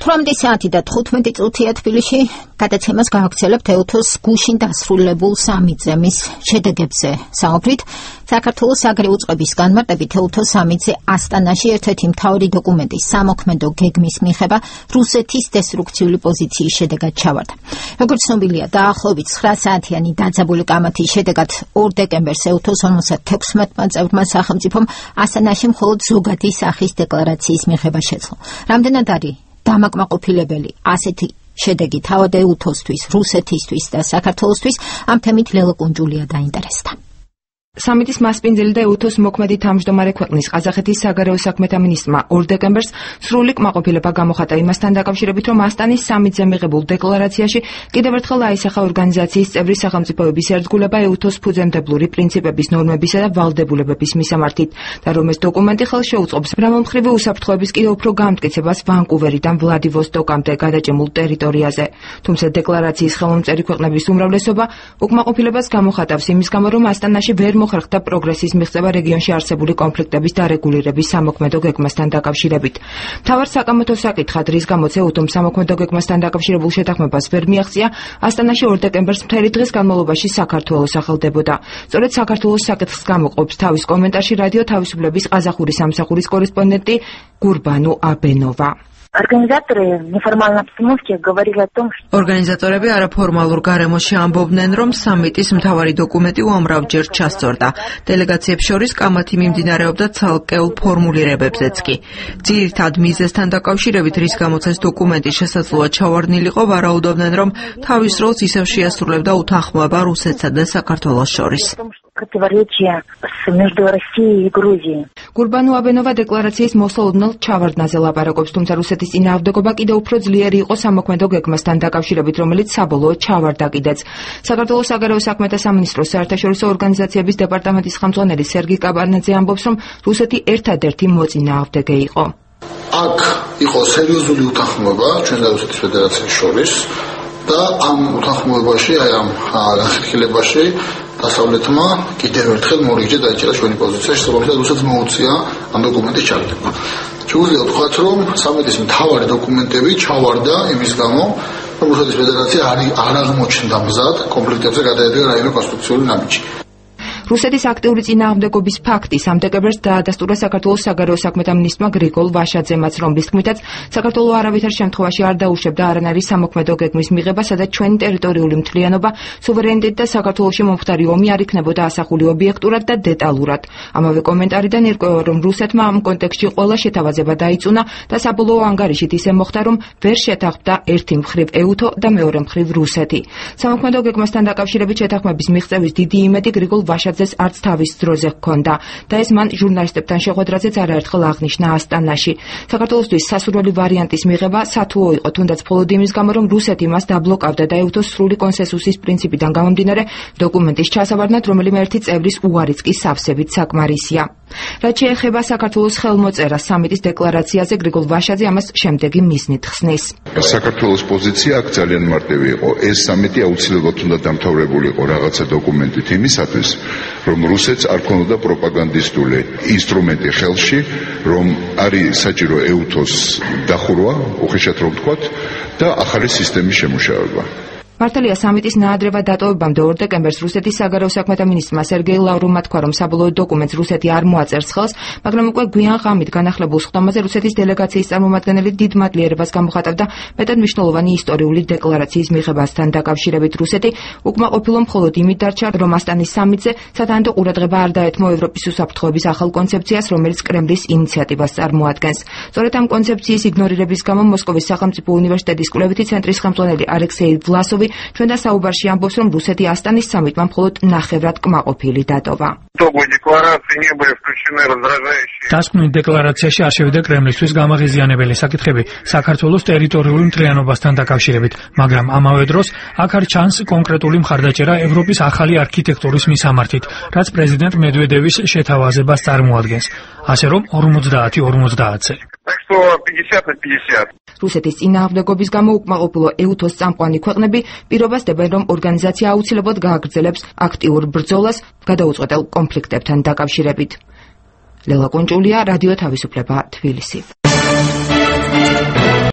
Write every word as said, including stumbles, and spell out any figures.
ოცდაოთხი საათი და თხუთმეტი წუთია თბილისში. გადაცემას გავაგრძელებთ ეუთოს გუშინ დასრულებულ სამიტზე მის შედეგებზე საუბრით. საქართველოს საგარეო უწყების განმარტებით ეუთოს სამიტზე ასტანაში ერთ-ერთი მთავარი დოკუმენტი სამოქმედო გეგმის მიღება რუსეთის დესტრუქციული პოზიციის შედეგად ჩავარდა. როგორც ცნობილია, დაახლოებით ცხრა საათიანი დაძაბული კამათის შედეგად ორ დეკემბერს ეუთოს ორმოცდათექვსმეტმა წევრმა სახელმწიფომ ასტანაში მხოლოდ ზოგადი სახის დეკლარაციის მიღება შეძლო. რამდენად არის დამაკმაყოფილებელი ასეთი შედეგი თავად ეუთოსთვის, რუსეთისთვის და საქართველოსთვის, ამ თემით ლელა კუნჯულია დაინტერესდა. სამიტის მასპინძელი და ეუთოს მოქმედი თავმჯდომარე ქვეყნის ყაზახეთის საგარეო საქმეთა მინისტრმა ორ დეკემბერს სრული კმაყოფილება გამოხატა იმასთან დაკავშირებით, რომ ასტანის სამიტზე მიღებულ დეკლარაციაში კიდევ ერთხელ აისახა ორგანიზაციის წევრი სახელმწიფოების ერთგულება ეუთოს ფუძემდებლური პრინციპების, ნორმებისა და ვალდებულებების მისამართით და რომ ეს დოკუმენტი ხელს შეუწყობს მრავალმხრივი უსაფრთხოების კიდევ უფრო გამტკიცებას ვანკუვერიდან ვლადივოსტოკამდე გადაჭიმულ ტერიტორიაზე. თუმცა დეკლარაციის ხელმომწერი ქვეყნების უმრავლესობა უკმაყოფილებას გამოხატავს იმის გამო, რომ ასტანაში ვერ მოხერხდა პროგრესის მიღწევა რეგიონში არსებული კონფლიქტების დარეგულირების სამოქმედო გეგმასთან დაკავშირებით. მთავარ საკამათო საკითხად, რის გამოც ეუთომ სამოქმედო გეგმასთან დაკავშირებულ შეთანხმებას ვერ მიაღწია, ასტანაში ორ დეკემბერს მთელი დღის განმავლობაში საქართველოს ახალდებოდა. სწორედ საქართველოს საკითხს გამოყოფს თავის კომენტარში რადიო თავისუფლების ყაზახური სამსახურის კორესპონდენტი გურბანუ აბენოვა. Организаторы в неформальной обстановке говорили о том, что ორგანიზატორები არაფორმალურ გარემოში ამბობდნენ, რომ სამიტის მთავარი დოკუმენტი უამრავჯერ ჩასწორდა. დელეგაციებს შორის კამათი მიმდინარეობდა ცალკეულ ფორმულირებებზეც კი. ძირითად მიზეზთან დაკავშირებით, რის გამოც ეს დოკუმენტი შესაძლოა ჩავარდნილიყო, ვარაუდობდნენ, რომ თავის როლს ისევ შეასრულებდა უთანხმოება რუსეთსა და საქართველოს შორის. გურბანუ აბენოვა დეკლარაციის მოსალოდნელ ჩავარდნაზე ლაპარაკობს, თუმცა რუსეთის წინააღმდეგობა კიდევ უფრო ძლიერი იყო სამოქმედო გეგმასთან დაკავშირებით, რომელიც საბოლოოდ ჩავარდა კიდეც. საქართველოს საგარეო საქმეთა სამინისტროს საერთაშორისო ორგანიზაციების დეპარტამენტის ხელმძღვანელი სერგი კაბანაძე ამბობს, რომ რუსეთი ერთადერთი მოწინააღმდეგე იყო. აქ იყო სერიოზული უთანხმოება ჩვენ და რუსეთის ფედერაციის შორის და ამ უთანხმოებაში, აი ამ განხილებაში დასავლეთმა კიდევ ერთხელ მორიგჯე დაიჭირა ჩვენი პოზიცია, შესაბამისად რუსეთს მოუწია ამ დოკუმენტის ჩაგდება. შეუძლია ვთქვათ, რომ სამიტის მთავარი დოკუმენტები ჩავარდა იმის გამო, რომ რუსეთის ფედერაცია არ აღმოჩნდა მზად კონფლიქტებზე გადაედგა რაიმე კონსტრუქციული ნაბიჯი. რუსეთის აქტიური წინააღმდეგობის ფაქტი სამ დეკემბერს დაადასტურა საქართველოს საგარეო საქმეთა მინისტრმა გრიგოლ ვაშაძემაც, რომლის თქმითაც საქართველო არავითარ შემთხვევაში არ დაუშვებდა არანაირი სამოქმედო გეგმის მიღება, სადაც ჩვენი ტერიტორიული მთლიანობა, სუვერენიტეტი და საქართველოში მომხდარი ომი არ იქნებოდა ასახული ობიექტურად და დეტალურად. ამავე კომენტარიდან ირკვევა, რომ რუსეთმა ამ კონტექსტში ყველა შეთავაზება დაიწუნა და საბოლოო ანგარიშით ისე მოხდა, რომ ვერ შეთანხმდა ერთი მხრივ ეუთო და მეორე მხრივ რუსეთი. სამოქმედო გეგმასთან დაკავშირებით შეთანხმების მიღწევის დიდი იმედი გრიგოლ ვაშაძემ არც თავის დროზე ჰქონდა და ეს მან ჟურნალისტებთან შეხვედრაზეც არაერთხელ აღნიშნა ასტანაში. საქართველოსთვის სასურველი ვარიანტის მიღება სათუო იყო, თუნდაც მხოლოდ იმის გამო, რომ რუსეთი მას დაბლოკავდა და ეუთოს სრული კონსენსუსის პრინციპიდან გამომდინარე დოკუმენტის ჩასავარდნად რომელიმე ერთი წევრის უარიც კი სავსებით საკმარისია. რაც შეეხება საქართველოს ხელმოწერას სამიტის დეკლარაციაზე, გრიგოლ ვაშაძე ამას შემდეგი მიზნით ხსნის. საქართველოს პოზიცია აქ ძალიან მარტივი იყო. ეს სამიტი აუცილებლად უნდა დამთავრებულიყო რაღაცა დოკუმენტით იმისათვის, რომ რუსეთს არ ქონოდა პროპაგანდისტული ინსტრუმენტი ხელში, რომ არის საჭირო ეუთოს დახურვა, უხეშად რომ ვთქვათ, და ახალი სისტემის შემუშავება. მართალია სამიტის ნაადრევად დატოვებამდე ორ დეკემბერს რუსეთის საგარეო საქმეთა მინისტრმა სერგეი ლავროვმა თქვა, რომ საბოლოო დოკუმენტს რუსეთი არ მოაწერს ხელს, მაგრამ უკვე გვიან ღამით განახლებულ სხდომაზე რუსეთის დელეგაციის წარმომადგენელი დიდ მადლიერებას გამოხატავდა მეტად მნიშვნელოვანი ისტორიული დეკლარაციის მიღებასთან დაკავშირებით. რუსეთი უკმაყოფილო მხოლოდ იმით დარჩა, რომ ასტანის სამიტზე სათანადო ყურადღება არ დაეთმო ევროპის უსაფრთხოების ახალ კონცეფციას, რომელიც კრემლის ინიციატივას წარმოადგენს. სწორედ ამ კონცეფციის იგნორირების გამო მოსკოვის სახელმწიფო უნივერსიტეტის კვლევითი ცენტრის ხელმძღვანელი ალექსეი ვლასოვი ჩვენ და საუბარში ამბობს, რომ რუსეთი ასტანის სამიტმა მხოლოდ ნახევრად კმაყოფილი დატოვა. დასკვნილ დეკლარაციაში არ შევიდა კრემლისთვის გამაღიზიანებელი საკითხები საქართველოს ტერიტორიული მთლიანობასთან დაკავშირებით, მაგრამ ამავე დროს აქ არ ჩანს კონკრეტული მხარდაჭერა ევროპის ახალი არქიტექტურის მისამართით, რაც პრეზიდენტ მედვედევის შეთავაზებას წარმოადგენს, ასე რომ ორმოცდაათი ორმოცდაათზე. რუსეთის წინააღმდეგობის გამო უკმაყოფილო ეუთოს წამყვანი ქვეყნები პირობას დებენ, რომ ორგანიზაცია აუცილებლად გააგრძელებს აქტიურ ბრძოლას გადაუწყვეტელ კონფლიქტებთან დაკავშირებით. ლელა კუნჯულია, რადიო თავისუფლება, თბილისი.